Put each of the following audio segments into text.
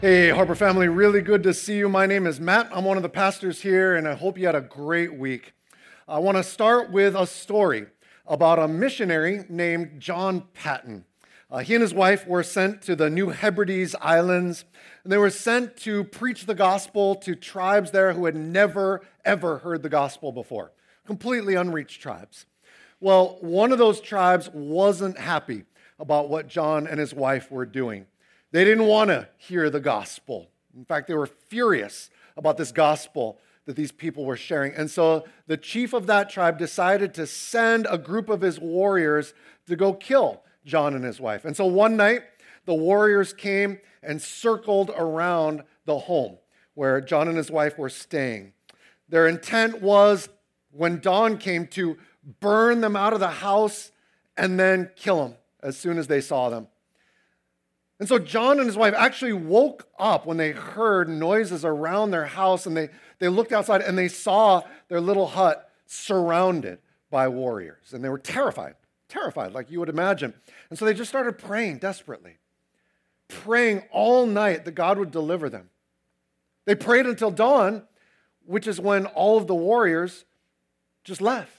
Hey, Harbor family, really good to see you. My name is Matt. I'm one of the pastors here, and I hope you had a great week. I want to start with a story about a missionary named John Paton. He and his wife were sent to the New Hebrides Islands, and they were sent to preach the gospel to tribes there who had never, ever heard the gospel before. Completely unreached tribes. Well, one of those tribes wasn't happy about what John and his wife were doing. They didn't want to hear the gospel. In fact, they were furious about this gospel that these people were sharing. And so the chief of that tribe decided to send a group of his warriors to go kill John and his wife. And so one night, the warriors came and circled around the home where John and his wife were staying. Their intent was, when dawn came, to burn them out of the house and then kill them as soon as they saw them. And so John and his wife actually woke up when they heard noises around their house, and they looked outside and they saw their little hut surrounded by warriors. And they were terrified like you would imagine. And so they just started praying desperately, praying all night that God would deliver them. They prayed until dawn, which is when all of the warriors just left.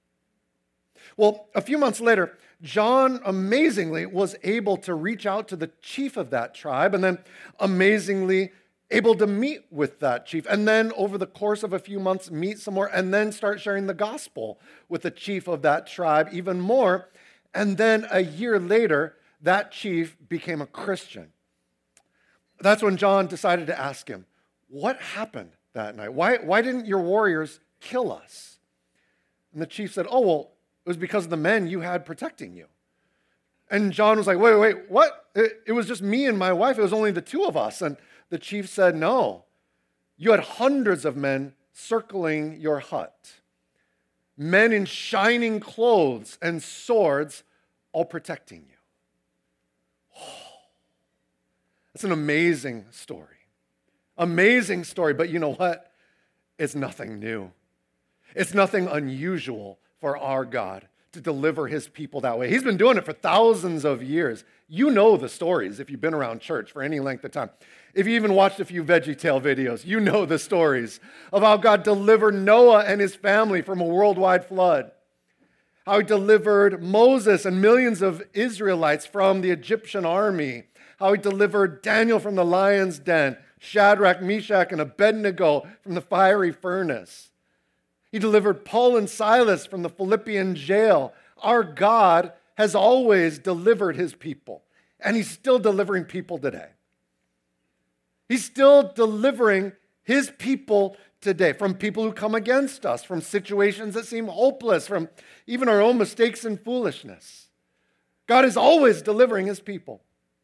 Well, a few months later, John amazingly was able to reach out to the chief of that tribe, and then amazingly able to meet with that chief, and then over the course of a few months meet some more, and then start sharing the gospel with the chief of that tribe even more. And then a year later, that chief became a Christian. That's when John decided to ask him, what happened that night? Why didn't your warriors kill us? And the chief said, well, it was because of the men you had protecting you. And John was like, wait, what? It was just me and my wife. It was only the two of us. And the chief said, no, you had hundreds of men circling your hut. Men in shining clothes and swords, all protecting you. Oh, that's an amazing story. Amazing story, but you know what? It's nothing new. It's nothing unusual for our God to deliver his people that way. He's been doing it for thousands of years. You know the stories if you've been around church for any length of time. If you even watched a few VeggieTale videos, you know the stories of how God delivered Noah and his family from a worldwide flood. How he delivered Moses and millions of Israelites from the Egyptian army. How he delivered Daniel from the lion's den, Shadrach, Meshach, and Abednego from the fiery furnace. He delivered Paul and Silas from the Philippian jail. Our God has always delivered his people, and he's still delivering people today. He's still delivering his people today from people who come against us, from situations that seem hopeless, from even our own mistakes and foolishness. God is always delivering his people.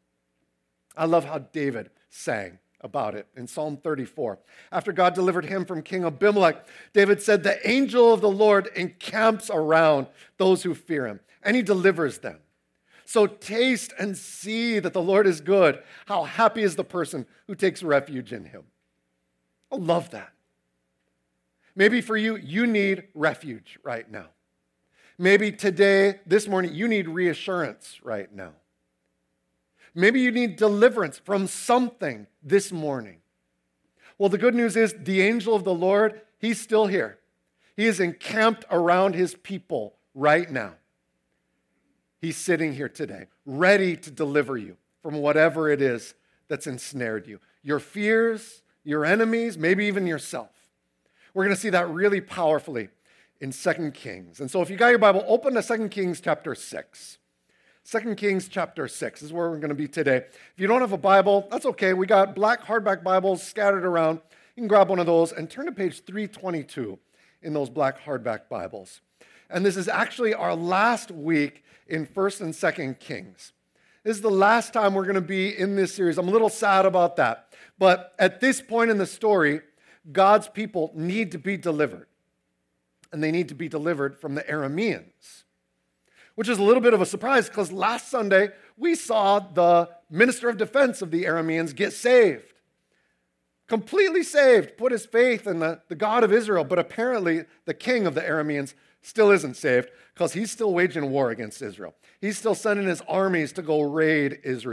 I love how David sang about it in Psalm 34. After God delivered him from King Abimelech, David said, the angel of the Lord encamps around those who fear him, and he delivers them. So taste and see that the Lord is good. How happy is the person who takes refuge in him. I love that. Maybe for you, you need refuge right now. Maybe today, this morning, you need reassurance right now. Maybe you need deliverance from something this morning. Well, the good news is the angel of the Lord, he's still here. He is encamped around his people right now. He's sitting here today, ready to deliver you from whatever it is that's ensnared you. Your fears, your enemies, maybe even yourself. We're going to see that really powerfully in 2 Kings. And so if you got your Bible, open to 2 Kings chapter 6. 2 Kings chapter 6 is where we're going to be today. If you don't have a Bible, that's okay. We got black hardback Bibles scattered around. You can grab one of those and turn to page 322 in those black hardback Bibles. And this is actually our last week in 1st and 2nd Kings. This is the last time we're going to be in this series. I'm a little sad about that. But at this point in the story, God's people need to be delivered. And they need to be delivered from the Arameans. Which is a little bit of a surprise because last Sunday we saw the minister of defense of the Arameans get saved. Completely saved, put his faith in the God of Israel. But apparently the king of the Arameans still isn't saved because he's still waging war against Israel. He's still sending his armies to go raid Israel.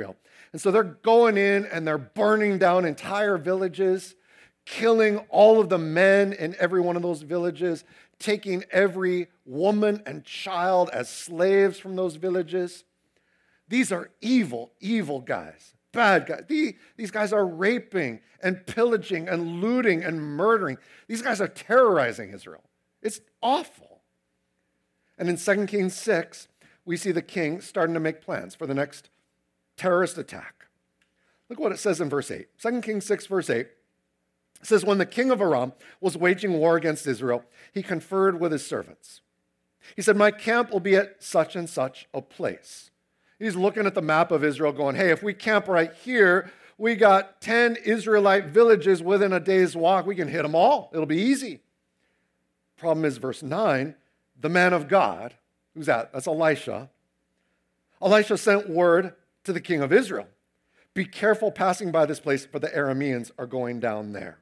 And so they're going in and they're burning down entire villages, killing all of the men in every one of those villages, taking every woman and child as slaves from those villages. These are evil, evil guys, bad guys. These guys are raping and pillaging and looting and murdering. These guys are terrorizing Israel. It's awful. And in 2 Kings 6, we see the king starting to make plans for the next terrorist attack. Look what it says in verse 8. 2 Kings 6, verse 8. It says, when the king of Aram was waging war against Israel, he conferred with his servants. He said, my camp will be at such and such a place. He's looking at the map of Israel going, hey, if we camp right here, we got 10 Israelite villages within a day's walk. We can hit them all. It'll be easy. Problem is, verse 9, the man of God, who's that? That's Elisha. Elisha sent word to the king of Israel, be careful passing by this place, for the Arameans are going down there.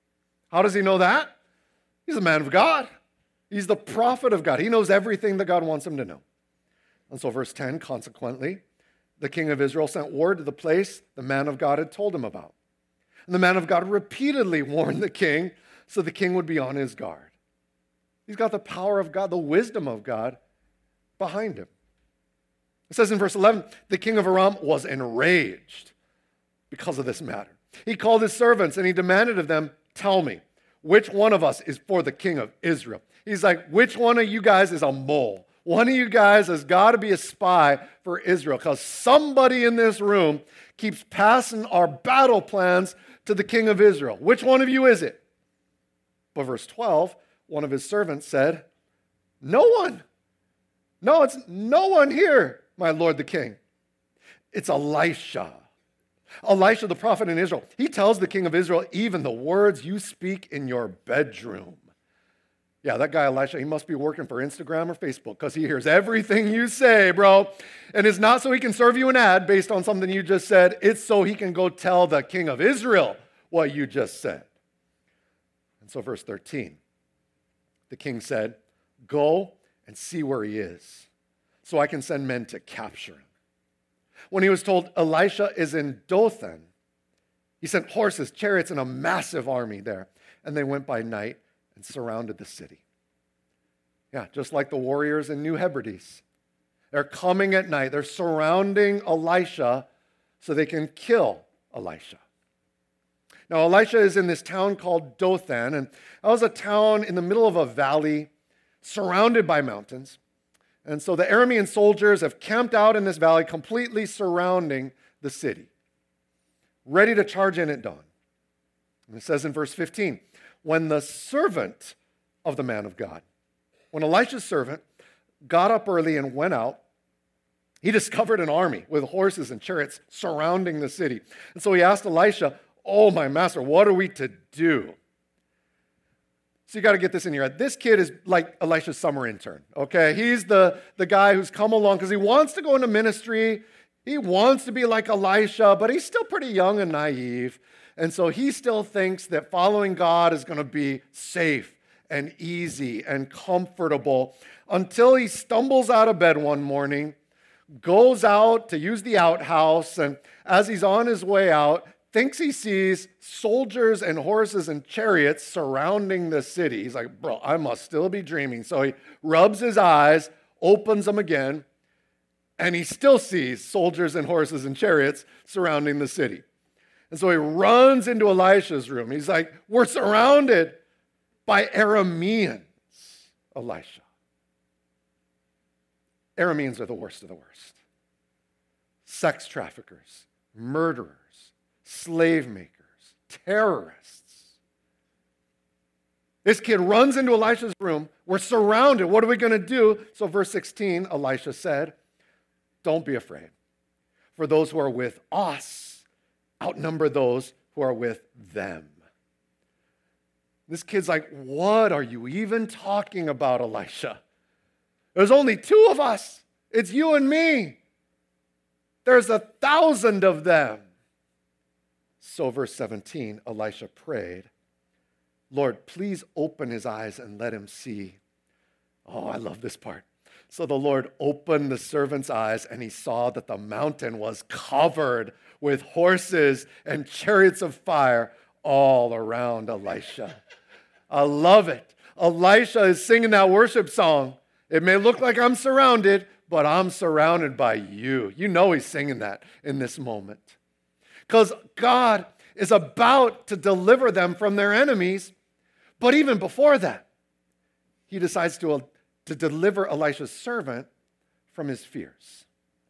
How does he know that? He's a man of God. He's the prophet of God. He knows everything that God wants him to know. And so verse 10, consequently, the king of Israel sent word to the place the man of God had told him about. And the man of God repeatedly warned the king so the king would be on his guard. He's got the power of God, the wisdom of God behind him. It says in verse 11, the king of Aram was enraged because of this matter. He called his servants and he demanded of them, tell me, which one of us is for the king of Israel? He's like, which one of you guys is a mole? One of you guys has got to be a spy for Israel because somebody in this room keeps passing our battle plans to the king of Israel. Which one of you is it? But verse 12, one of his servants said, no one. No, it's no one here, my lord the king. It's Elisha. Elisha, the prophet in Israel. He tells the king of Israel, even the words you speak in your bedroom. Yeah, that guy Elisha, he must be working for Instagram or Facebook because he hears everything you say, bro. And it's not so he can serve you an ad based on something you just said. It's so he can go tell the king of Israel what you just said. And so verse 13, the king said, go and see where he is so I can send men to capture him. When he was told Elisha is in Dothan, he sent horses, chariots, and a massive army there. And they went by night and surrounded the city. Yeah, just like the warriors in New Hebrides. They're coming at night. They're surrounding Elisha so they can kill Elisha. Now, Elisha is in this town called Dothan, and that was a town in the middle of a valley surrounded by mountains. And so the Aramean soldiers have camped out in this valley, completely surrounding the city, ready to charge in at dawn. And it says in verse 15, when the servant of the man of God, when Elisha's servant got up early and went out, he discovered an army with horses and chariots surrounding the city. And so he asked Elisha, oh, my master, what are we to do? So you got to get this in your head. This kid is like Elisha's summer intern, okay? He's the guy who's come along because he wants to go into ministry. He wants to be like Elisha, but he's still pretty young and naive. And so he still thinks that following God is going to be safe and easy and comfortable until he stumbles out of bed one morning, goes out to use the outhouse, and as he's on his way out, thinks he sees soldiers and horses and chariots surrounding the city. He's like, bro, I must still be dreaming. So he rubs his eyes, opens them again, and he still sees soldiers and horses and chariots surrounding the city. And so he runs into Elisha's room. He's like, we're surrounded by Arameans, Elisha. Arameans are the worst of the worst. Sex traffickers, murderers, slave makers, terrorists. This kid runs into Elisha's room. We're surrounded. What are we going to do? So verse 16, Elisha said, don't be afraid. For those who are with us outnumber those who are with them. This kid's like, what are you even talking about, Elisha? There's only 2 of us. It's you and me. There's 1,000 of them. So verse 17, Elisha prayed, Lord, please open his eyes and let him see. Oh, I love this part. So the Lord opened the servant's eyes, and he saw that the mountain was covered with horses and chariots of fire all around Elisha. I love it. Elisha is singing that worship song. It may look like I'm surrounded, but I'm surrounded by you. You know he's singing that in this moment. Because God is about to deliver them from their enemies. But even before that, he decides to deliver Elisha's servant from his fears.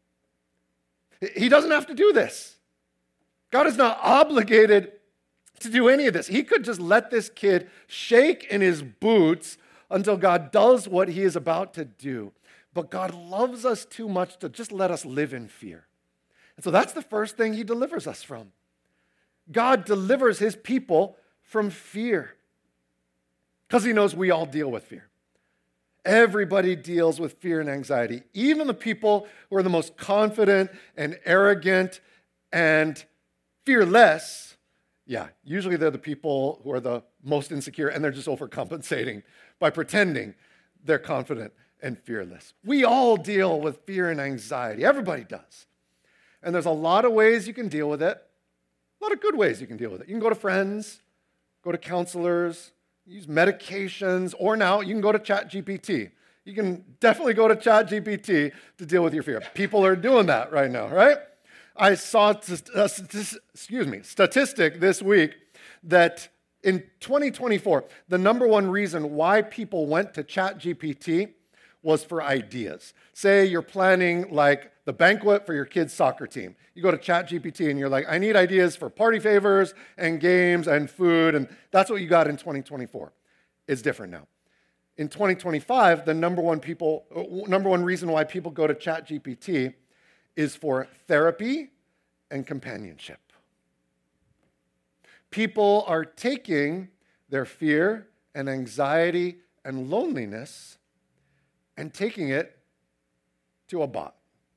He doesn't have to do this. God is not obligated to do any of this. He could just let this kid shake in his boots until God does what he is about to do. But God loves us too much to just let us live in fear. And so that's the first thing he delivers us from. God delivers his people from fear because he knows we all deal with fear. Everybody deals with fear and anxiety. Even the people who are the most confident and arrogant and fearless, usually they're the people who are the most insecure, and they're just overcompensating by pretending they're confident and fearless. We all deal with fear and anxiety. Everybody does. And there's a lot of ways you can deal with it. A lot of good ways you can deal with it. You can go to friends, go to counselors, use medications, or now you can go to ChatGPT. You can definitely go to ChatGPT to deal with your fear. People are doing that right now, right? I saw a statistic this week that in 2024, the number one reason why people went to ChatGPT was for ideas. Say you're planning like the banquet for your kid's soccer team. You go to ChatGPT and you're like, I need ideas for party favors and games and food, and that's what you got in 2024. It's different now. In 2025, the number one reason why people go to ChatGPT is for therapy and companionship. People are taking their fear and anxiety and loneliness and taking it to a bot.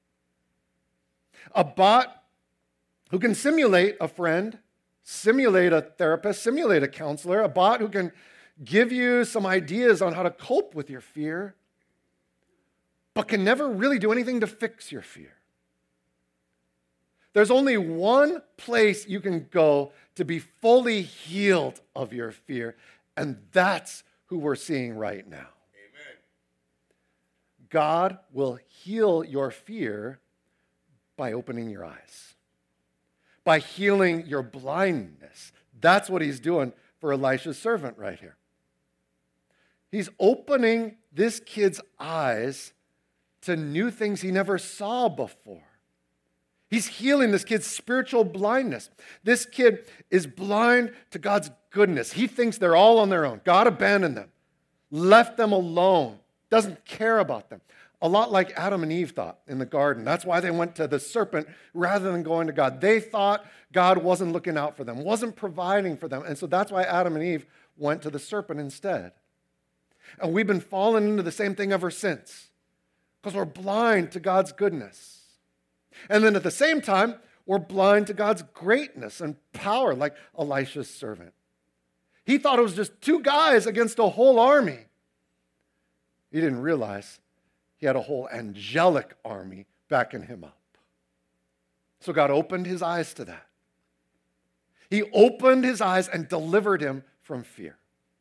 A bot who can simulate a friend, simulate a therapist, simulate a counselor, a bot who can give you some ideas on how to cope with your fear, but can never really do anything to fix your fear. There's only one place you can go to be fully healed of your fear, and that's who we're seeing right now. Amen. God will heal your fear by opening your eyes, by healing your blindness. That's what he's doing for Elisha's servant right here. He's opening this kid's eyes to new things he never saw before. He's healing this kid's spiritual blindness. This kid is blind to God's goodness. He thinks they're all on their own. God abandoned them, left them alone, doesn't care about them. A lot like Adam and Eve thought in the garden. That's why they went to the serpent rather than going to God. They thought God wasn't looking out for them, wasn't providing for them. And so that's why Adam and Eve went to the serpent instead. And we've been falling into the same thing ever since because we're blind to God's goodness. And then at the same time, we're blind to God's greatness and power, like Elisha's servant. He thought it was just two guys against a whole army. He didn't realize he had a whole angelic army backing him up. So God opened his eyes to that. He opened his eyes and delivered him from fear.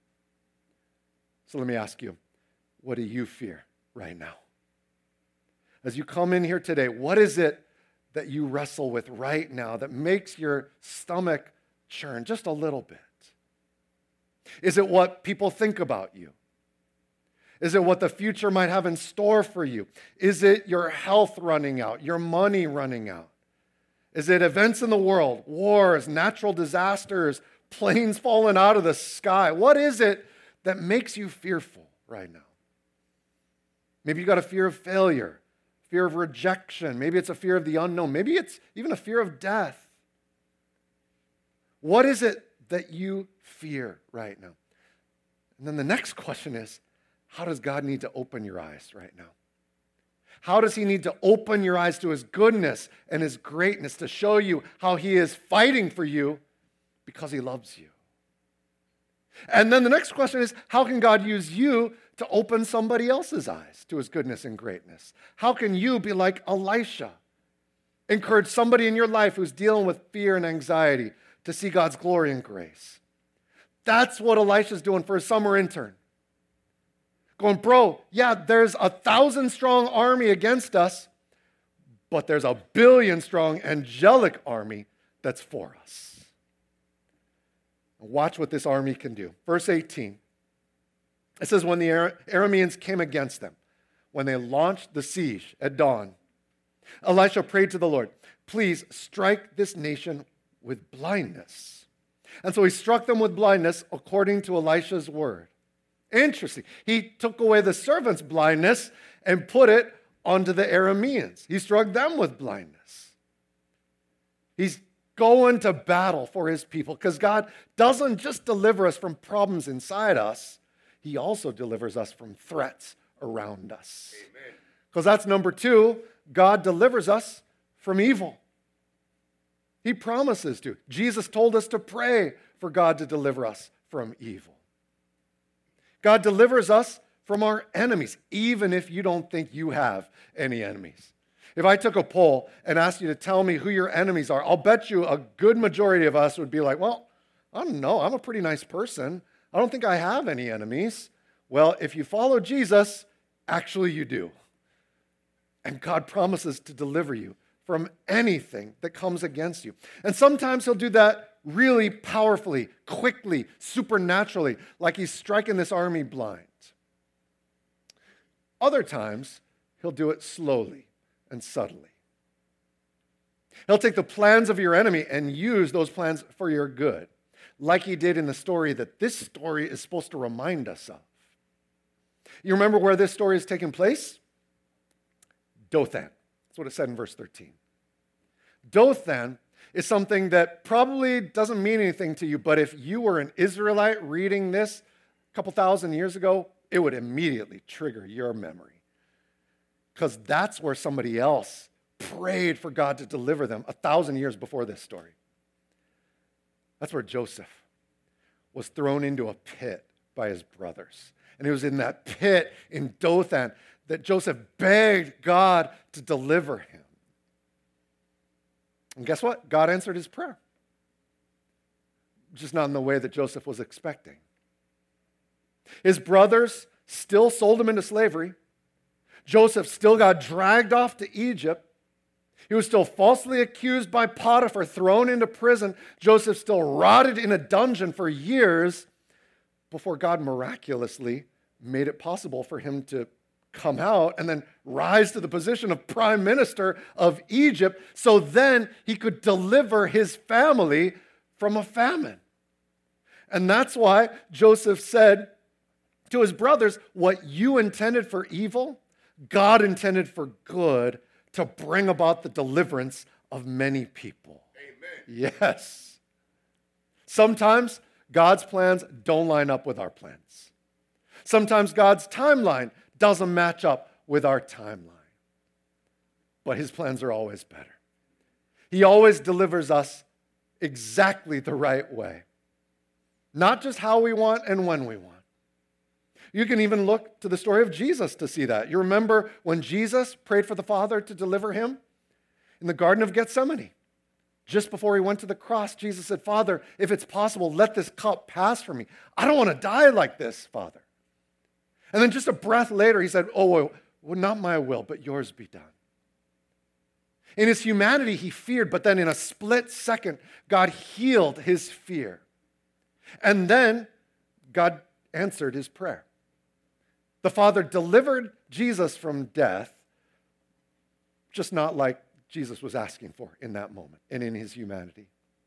So let me ask you, what do you fear right now? As you come in here today, what is it that you wrestle with right now that makes your stomach churn just a little bit? Is it what people think about you? Is it what the future might have in store for you? Is it your health running out, your money running out? Is it events in the world, wars, natural disasters, planes falling out of the sky? What is it that makes you fearful right now? Maybe you got a fear of failure, fear of rejection. Maybe it's a fear of the unknown. Maybe it's even a fear of death. What is it that you fear right now? And then the next question is, how does God need to open your eyes right now? How does he need to open your eyes to his goodness and his greatness to show you how he is fighting for you because he loves you? And then the next question is, how can God use you to open somebody else's eyes to his goodness and greatness? How can you be like Elisha? Encourage somebody in your life who's dealing with fear and anxiety to see God's glory and grace. That's what Elisha's doing for his summer intern. Going, bro, yeah, there's 1,000-strong army against us, but there's a 1 billion-strong angelic army that's for us. Watch what this army can do. Verse 18. It says, when the Arameans came against them, when they launched the siege at dawn, Elisha prayed to the Lord, please strike this nation with blindness. And so he struck them with blindness according to Elisha's word. Interesting. He took away the servants' blindness and put it onto the Arameans. He struck them with blindness. He's going to battle for his people because God doesn't just deliver us from problems inside us, he also delivers us from threats around us. Because that's number 2, God delivers us from evil. He promises to. Jesus told us to pray for God to deliver us from evil. God delivers us from our enemies, even if you don't think you have any enemies. If I took a poll and asked you to tell me who your enemies are, I'll bet you a good majority of us would be like, well, I don't know. I'm a pretty nice person. I don't think I have any enemies. Well, if you follow Jesus, actually you do. And God promises to deliver you from anything that comes against you. And sometimes he'll do that really powerfully, quickly, supernaturally, like he's striking this army blind. Other times, he'll do it slowly and subtly. He'll take the plans of your enemy and use those plans for your good, like he did in the story that this story is supposed to remind us of. You remember where this story is taking place? Dothan. That's what it said in verse 13. Dothan is something that probably doesn't mean anything to you, but if you were an Israelite reading this a couple thousand years ago, it would immediately trigger your memory. Because that's where somebody else prayed for God to deliver them 1,000 years before this story. That's where Joseph was thrown into a pit by his brothers. And it was in that pit in Dothan that Joseph begged God to deliver him. And guess what? God answered his prayer. Just not in the way that Joseph was expecting. His brothers still sold him into slavery. Joseph still got dragged off to Egypt. He was still falsely accused by Potiphar, thrown into prison. Joseph still rotted in a dungeon for years before God miraculously made it possible for him to come out and then rise to the position of prime minister of Egypt so then he could deliver his family from a famine. And that's why Joseph said to his brothers, what you intended for evil, God intended for good to bring about the deliverance of many people. Amen. Yes. Sometimes God's plans don't line up with our plans. Sometimes God's timeline doesn't match up with our timeline. But his plans are always better. He always delivers us exactly the right way. Not just how we want and when we want. You can even look to the story of Jesus to see that. You remember when Jesus prayed for the Father to deliver him in the Garden of Gethsemane? Just before he went to the cross, Jesus said, Father, if it's possible, let this cup pass from me. I don't want to die like this, Father. And then just a breath later, he said, well, not my will, but yours be done. In his humanity, he feared, but then in a split second, God healed his fear. And then God answered his prayer. The Father delivered Jesus from death, just not like Jesus was asking for in that moment and in his humanity.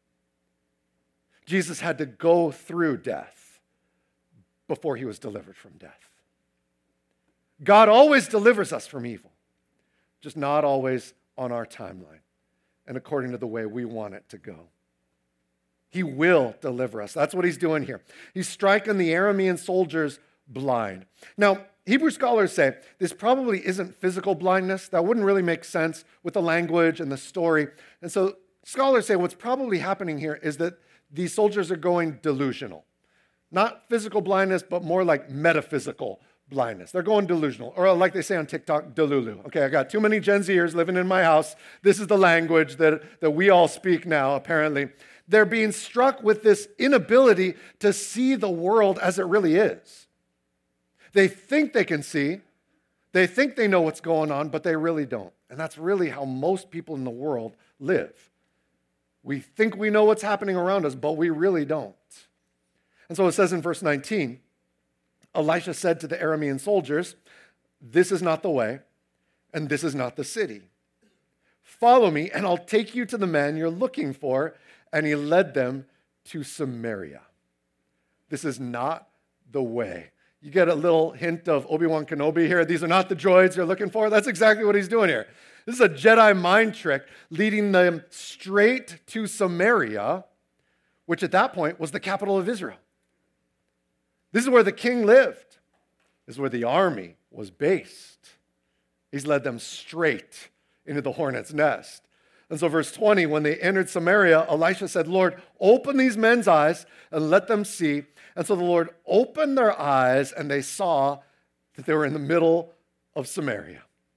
Jesus had to go through death before he was delivered from death. God always delivers us from evil, just not always on our timeline and according to the way we want it to go. He will deliver us. That's what he's doing here. He's striking the Aramean soldiers blind. Now, Hebrew scholars say this probably isn't physical blindness. That wouldn't really make sense with the language and the story. And so scholars say what's probably happening here is that these soldiers are going delusional. Not physical blindness, but more like metaphysical blindness. They're going delusional, or like they say on TikTok, delulu. Okay, I got too many Gen Zers living in my house. This is the language that we all speak now, apparently. They're being struck with this inability to see the world as it really is. They think they can see. They think they know what's going on, but they really don't. And that's really how most people in the world live. We think we know what's happening around us, but we really don't. And so it says in verse 19, Elisha said to the Aramean soldiers, "This is not the way, and this is not the city. Follow me, and I'll take you to the man you're looking for." And he led them to Samaria. This is not the way. You get a little hint of Obi-Wan Kenobi here. These are not the droids you're looking for. That's exactly what he's doing here. This is a Jedi mind trick leading them straight to Samaria, which at that point was the capital of Israel. This is where the king lived. This is where the army was based. He's led them straight into the hornet's nest. And so verse 20, when they entered Samaria, Elisha said, "Lord, open these men's eyes and let them see." And so the Lord opened their eyes, and they saw that they were in the middle of Samaria,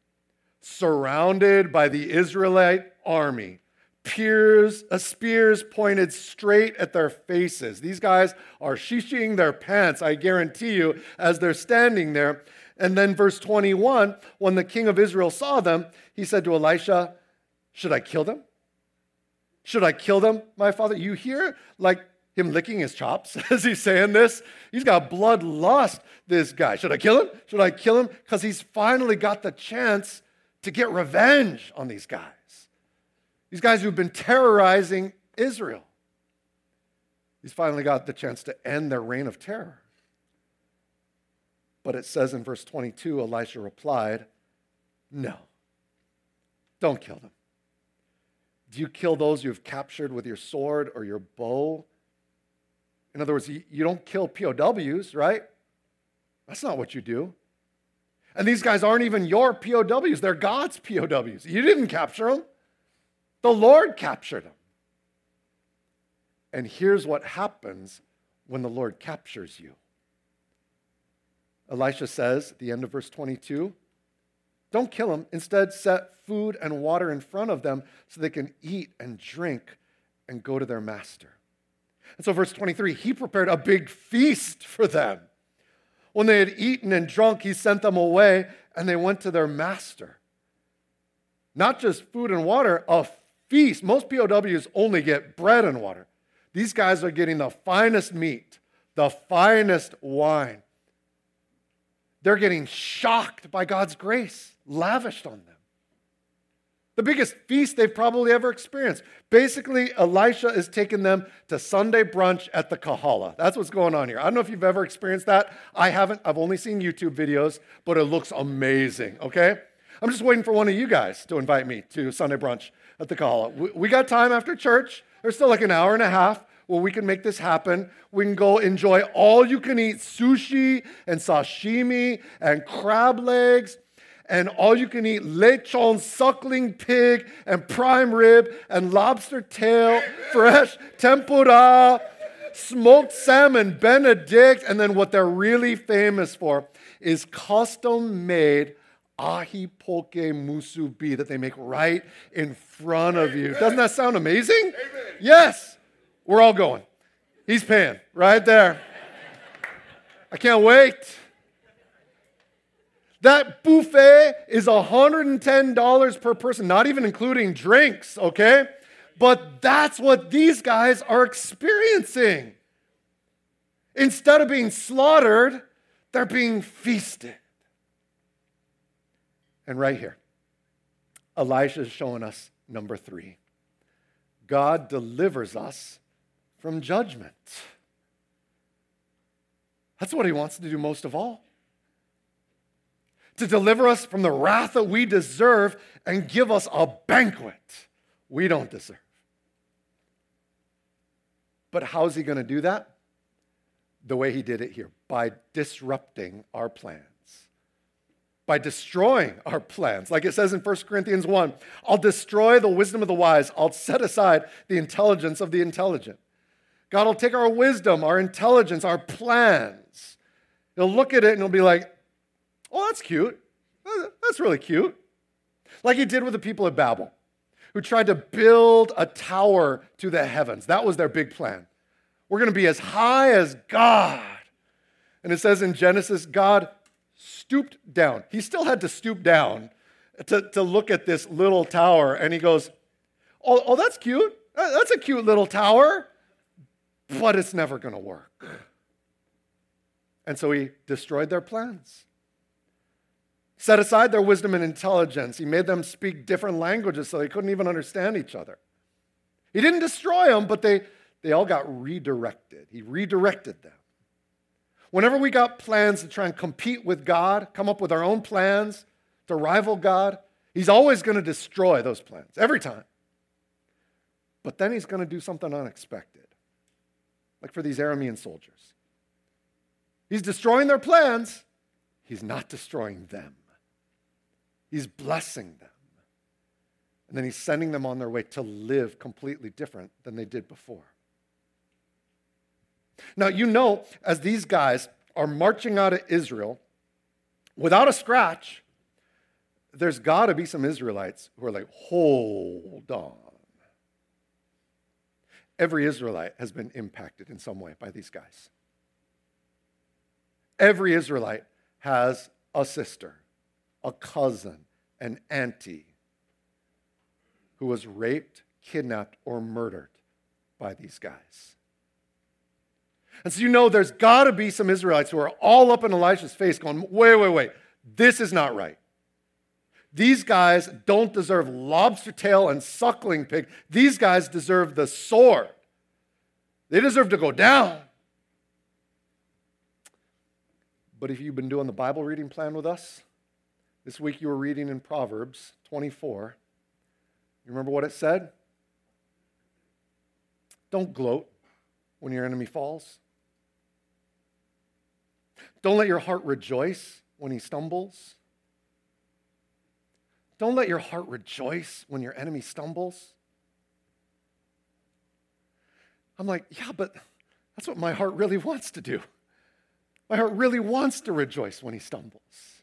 surrounded by the Israelite army. Spears pointed straight at their faces. These guys are shishing their pants, I guarantee you, as they're standing there. And then verse 21, when the king of Israel saw them, he said to Elisha, "Should I kill them? Should I kill them, my father?" You hear like him licking his chops as he's saying this. He's got bloodlust, this guy. Should I kill him? Should I kill him? Because he's finally got the chance to get revenge on these guys. These guys who've been terrorizing Israel. He's finally got the chance to end their reign of terror. But it says in verse 22, Elisha replied, "No, don't kill them. Do you kill those you've captured with your sword or your bow?" In other words, you don't kill POWs, right? That's not what you do. And these guys aren't even your POWs. They're God's POWs. You didn't capture them. The Lord captured them. And here's what happens when the Lord captures you. Elisha says at the end of verse 22, "Don't kill them. Instead, set food and water in front of them so they can eat and drink and go to their master." And so verse 23, he prepared a big feast for them. When they had eaten and drunk, he sent them away and they went to their master. Not just food and water, a feast. Most POWs only get bread and water. These guys are getting the finest meat, the finest wine. They're getting shocked by God's grace lavished on them. The biggest feast they've probably ever experienced. Basically, Elisha is taking them to Sunday brunch at the Kahala. That's what's going on here. I don't know if you've ever experienced that. I haven't. I've only seen YouTube videos, but it looks amazing, okay? I'm just waiting for one of you guys to invite me to Sunday brunch at the Kahala. We got time after church. There's still like an hour and a half where we can make this happen. We can go enjoy all-you-can-eat sushi and sashimi and crab legs and all-you-can-eat lechon, suckling pig and prime rib and lobster tail, fresh tempura, smoked salmon Benedict, and then what they're really famous for is custom-made ahi poke musubi that they make right in front of you. Doesn't that sound amazing? Amen. Yes. We're all going. He's paying right there. I can't wait. That buffet is $110 per person, not even including drinks, okay? But that's what these guys are experiencing. Instead of being slaughtered, they're being feasted. And right here, Elisha is showing us number 3. God delivers us from judgment. That's what he wants to do most of all. To deliver us from the wrath that we deserve and give us a banquet we don't deserve. But how's he going to do that? The way he did it here, by disrupting our plans. By destroying our plans. Like it says in 1 Corinthians 1, "I'll destroy the wisdom of the wise. I'll set aside the intelligence of the intelligent." God will take our wisdom, our intelligence, our plans. He'll look at it and he'll be like, oh, that's cute. That's really cute. Like he did with the people of Babel, who tried to build a tower to the heavens. That was their big plan. We're going to be as high as God. And it says in Genesis, God stooped down. He still had to stoop down to look at this little tower. And he goes, oh, that's cute. That's a cute little tower. But it's never going to work. And so he destroyed their plans. Set aside their wisdom and intelligence. He made them speak different languages so they couldn't even understand each other. He didn't destroy them, but they all got redirected. He redirected them. Whenever we got plans to try and compete with God, come up with our own plans to rival God, he's always going to destroy those plans, every time. But then he's going to do something unexpected, like for these Aramean soldiers. He's destroying their plans. He's not destroying them. He's blessing them. And then he's sending them on their way to live completely different than they did before. Now, you know, as these guys are marching out of Israel without a scratch, there's got to be some Israelites who are like, hold on. Every Israelite has been impacted in some way by these guys. Every Israelite has a sister, a cousin, an auntie who was raped, kidnapped, or murdered by these guys. And so you know there's got to be some Israelites who are all up in Elisha's face going, wait, this is not right. These guys don't deserve lobster tail and suckling pig. These guys deserve the sword. They deserve to go down. But if you've been doing the Bible reading plan with us, this week you were reading in Proverbs 24. You remember what it said? Don't gloat when your enemy falls. Don't let your heart rejoice when he stumbles. Don't let your heart rejoice when your enemy stumbles. I'm like, yeah, but that's what my heart really wants to do. My heart really wants to rejoice when he stumbles.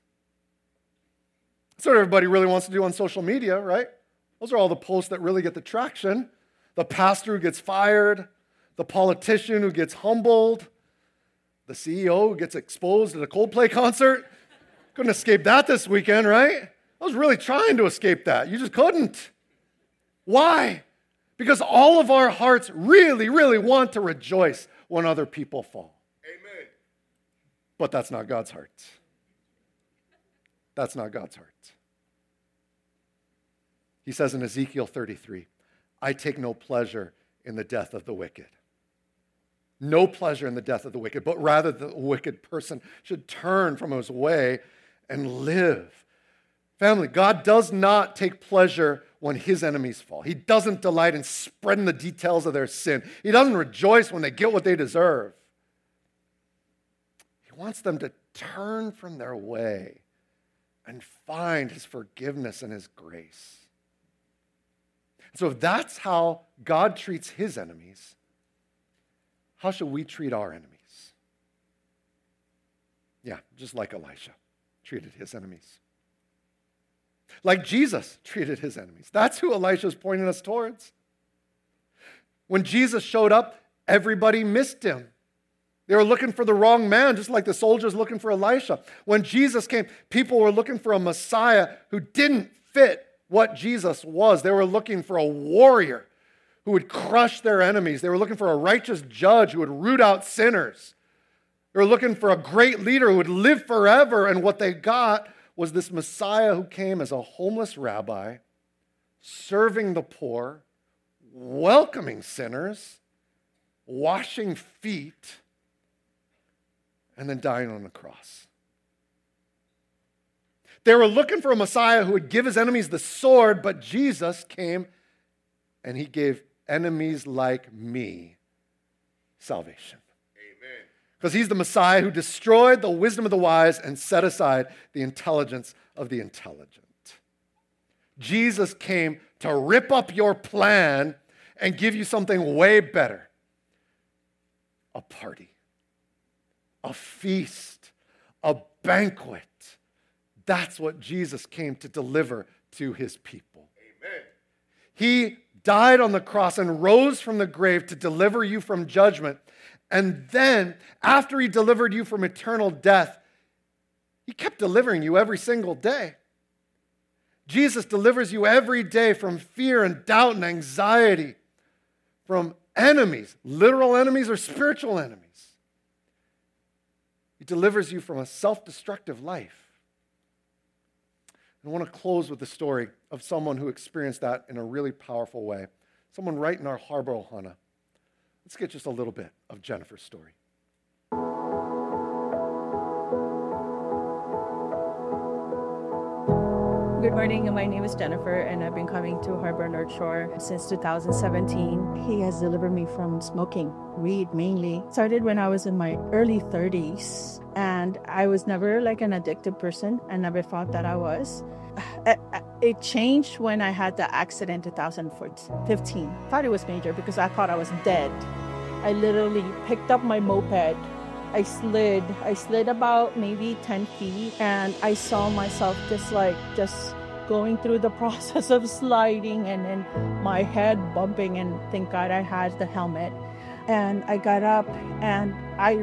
That's what everybody really wants to do on social media, right? Those are all the posts that really get the traction. The pastor who gets fired, the politician who gets humbled, the CEO who gets exposed at a Coldplay concert. Couldn't escape that this weekend, right? I was really trying to escape that. You just couldn't. Why? Because all of our hearts really, really want to rejoice when other people fall. Amen. But that's not God's heart. That's not God's heart. He says in Ezekiel 33, I take no pleasure in the death of the wicked. No pleasure in the death of the wicked, but rather the wicked person should turn from his way and live. Family, God does not take pleasure when his enemies fall. He doesn't delight in spreading the details of their sin. He doesn't rejoice when they get what they deserve. He wants them to turn from their way and find his forgiveness and his grace. So if that's how God treats his enemies, how should we treat our enemies? Yeah, just like Elisha treated his enemies. Like Jesus treated his enemies. That's who Elisha is pointing us towards. When Jesus showed up, everybody missed him. They were looking for the wrong man, just like the soldiers looking for Elisha. When Jesus came, people were looking for a Messiah who didn't fit what Jesus was. They were looking for a warrior who would crush their enemies. They were looking for a righteous judge who would root out sinners. They were looking for a great leader who would live forever, and what they got was this Messiah who came as a homeless rabbi, serving the poor, welcoming sinners, washing feet, and then dying on the cross. They were looking for a Messiah who would give his enemies the sword, but Jesus came and he gave enemies like me salvation. Amen. Because he's the Messiah who destroyed the wisdom of the wise and set aside the intelligence of the intelligent. Jesus came to rip up your plan and give you something way better. a party, a feast, a banquet. That's what Jesus came to deliver to his people. Amen. He died on the cross and rose from the grave to deliver you from judgment. And then, after he delivered you from eternal death, he kept delivering you every single day. Jesus delivers you every day from fear and doubt and anxiety, from enemies, literal enemies or spiritual enemies. He delivers you from a self-destructive life. I want to close with the story of someone who experienced that in a really powerful way. Someone right in our harbor, Ohana. Let's get just a little bit of Jennifer's story. Good morning, my name is Jennifer, and I've been coming to Harbor North Shore since 2017. He has delivered me from smoking, weed mainly. Started when I was in my early 30s, and I was never like an addicted person. I never thought that I was. It changed when I had the accident in 2015. Thought it was major because I thought I was dead. I literally picked up my moped. I slid about maybe 10 feet, and I saw myself just going through the process of sliding, and then my head bumping, and thank God I had the helmet. And I got up, and I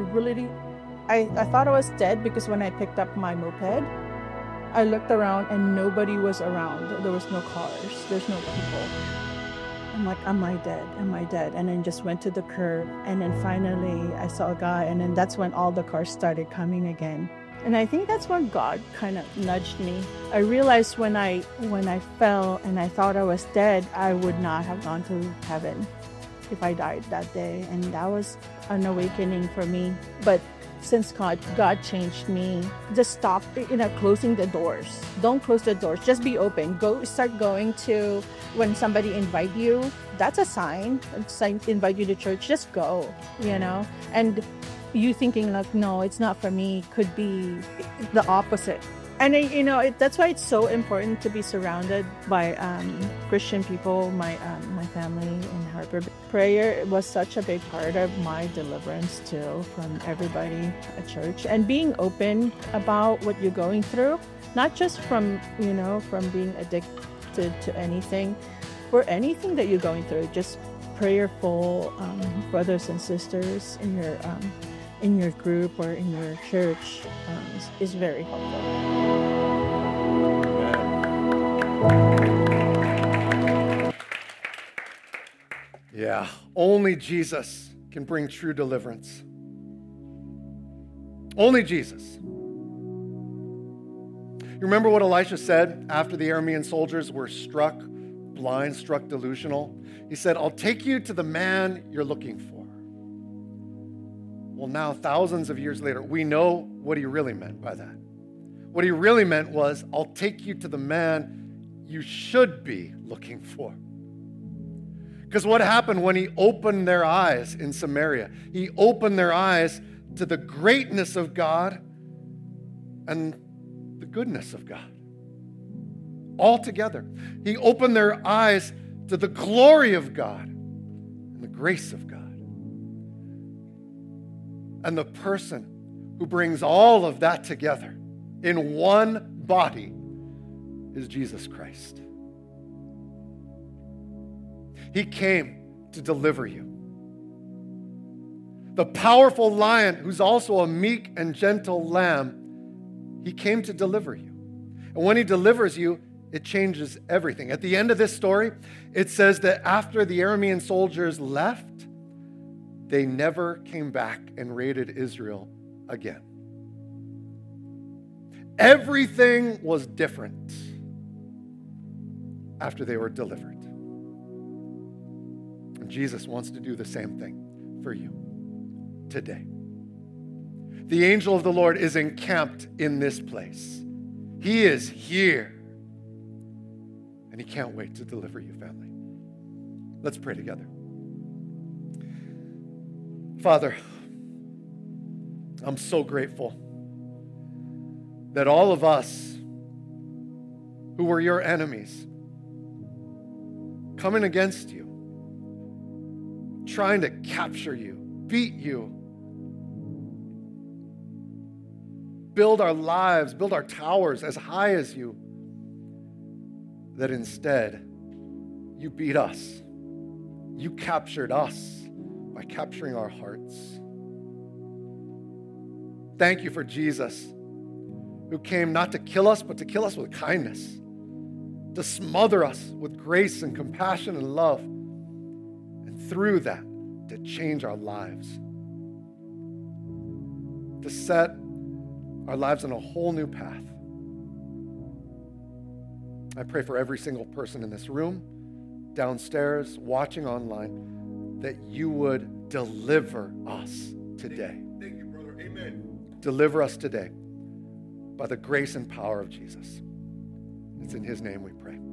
thought I was dead because when I picked up my moped, I looked around and nobody was around. There was no cars, there's no people. I'm like, am I dead? Am I dead? And then just went to the curb. And then finally I saw a guy. And then that's when all the cars started coming again. And I think that's when God kind of nudged me. I realized when I fell and I thought I was dead, I would not have gone to heaven if I died that day. And that was an awakening for me. But since God changed me, just stop, closing the doors. Don't close the doors. Just be open. Start going to, when somebody invite you, that's a sign. Invite you to church, just go, And you thinking like, no, it's not for me, could be the opposite. And, that's why it's so important to be surrounded by Christian people, my family in Harbor. Prayer was such a big part of my deliverance, too, from everybody at church. And being open about what you're going through, not just from being addicted to anything, or anything that you're going through, just prayerful brothers and sisters in your group or in your church is very helpful. Yeah, only Jesus can bring true deliverance. Only Jesus. You remember what Elisha said after the Aramean soldiers were struck blind, struck delusional? He said, I'll take you to the man you're looking for. Well, now, thousands of years later, we know what he really meant by that. What he really meant was, I'll take you to the man you should be looking for. Because what happened when he opened their eyes in Samaria? He opened their eyes to the greatness of God and the goodness of God. All together. He opened their eyes to the glory of God and the grace of God. And the person who brings all of that together in one body is Jesus Christ. He came to deliver you. The powerful lion, who's also a meek and gentle lamb, he came to deliver you. And when he delivers you, it changes everything. At the end of this story, it says that after the Aramean soldiers left, they never came back and raided Israel again. Everything was different after they were delivered. And Jesus wants to do the same thing for you today. The angel of the Lord is encamped in this place. He is here. And he can't wait to deliver you, family. Let's pray together. Father, I'm so grateful that all of us who were your enemies, coming against you, trying to capture you, beat you, build our lives, build our towers as high as you, that instead you beat us. You captured us by capturing our hearts. Thank you for Jesus, who came not to kill us, but to kill us with kindness, to smother us with grace and compassion and love, and through that, to change our lives, to set our lives on a whole new path. I pray for every single person in this room, downstairs, watching online, that you would deliver us today. Thank you, brother. Amen. Deliver us today by the grace and power of Jesus. It's in his name we pray.